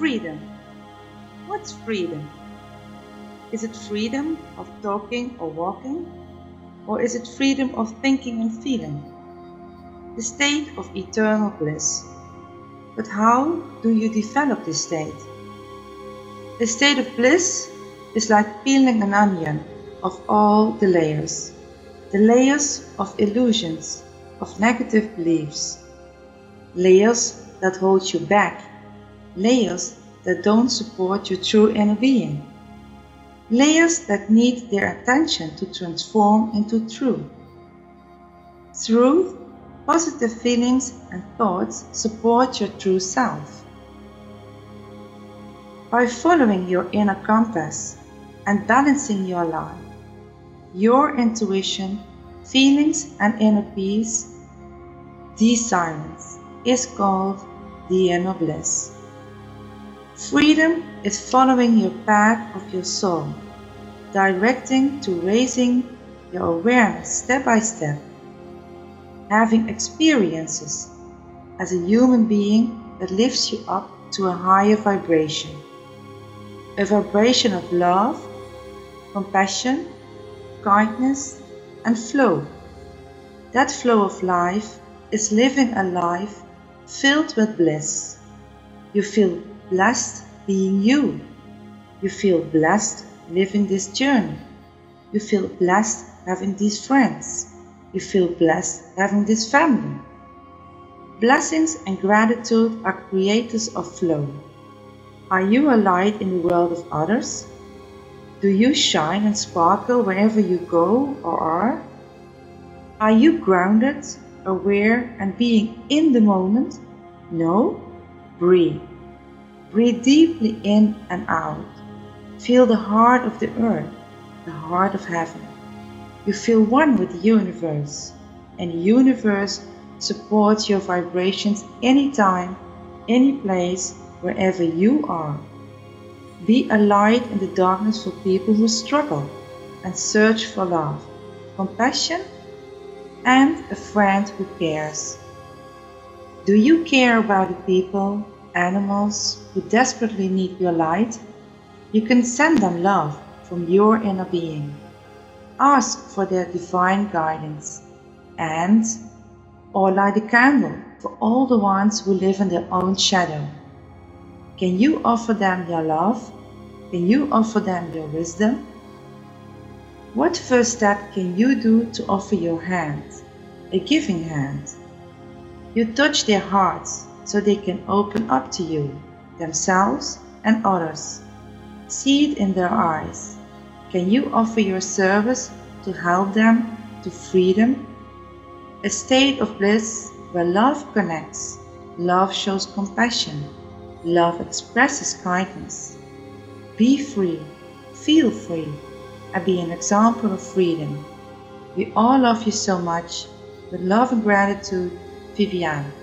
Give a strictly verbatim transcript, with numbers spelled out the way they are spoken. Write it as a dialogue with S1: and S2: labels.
S1: Freedom. What's freedom? Is it freedom of talking or walking? Or is it freedom of thinking and feeling? The state of eternal bliss. But how do you develop this state? A state of bliss is like peeling an onion of all the layers. The layers of illusions, of negative beliefs. Layers that hold you back. Layers that don't support your true inner being. Layers that need their attention to transform into truth. Truth, positive feelings and thoughts support your true self. By following your inner compass and balancing your life, your intuition, feelings and inner peace, this silence is called the inner bliss. Freedom is following your path of your soul, directing to raising your awareness step by step, having experiences as a human being that lifts you up to a higher vibration, a vibration of love, compassion, kindness and flow. That flow of life is living a life filled with bliss. You feel blessed being you. You feel blessed living this journey. You feel blessed having these friends. You feel blessed having this family. Blessings and gratitude are creators of flow. Are you a light in the world of others? Do you shine and sparkle wherever you go or are? Are you grounded, aware and being in the moment? No? Breathe. Breathe deeply in and out. Feel the heart of the earth, the heart of heaven. You feel one with the universe, and the universe supports your vibrations anytime, any place, wherever you are. Be a light in the darkness for people who struggle and search for love, compassion, and a friend who cares. Do you care about the people, animals who desperately need your light? You can send them love from your inner being. Ask for their divine guidance and or light a candle for all the ones who live in their own shadow. Can you offer them your love? Can you offer them your wisdom? What first step can you do to offer your hand, a giving hand? You touch their hearts so they can open up to you, themselves and others. See it in their eyes. Can you offer your service to help them to freedom? A state of bliss where love connects, love shows compassion, love expresses kindness. Be free, feel free, and be an example of freedom. We all love you so much. With love and gratitude, Viviane.